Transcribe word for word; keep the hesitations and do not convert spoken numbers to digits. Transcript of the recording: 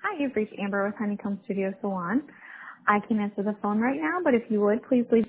Hi, you've reached Amber with Honeycomb Studio Salon. I can answer the phone right now, but if you would, please leave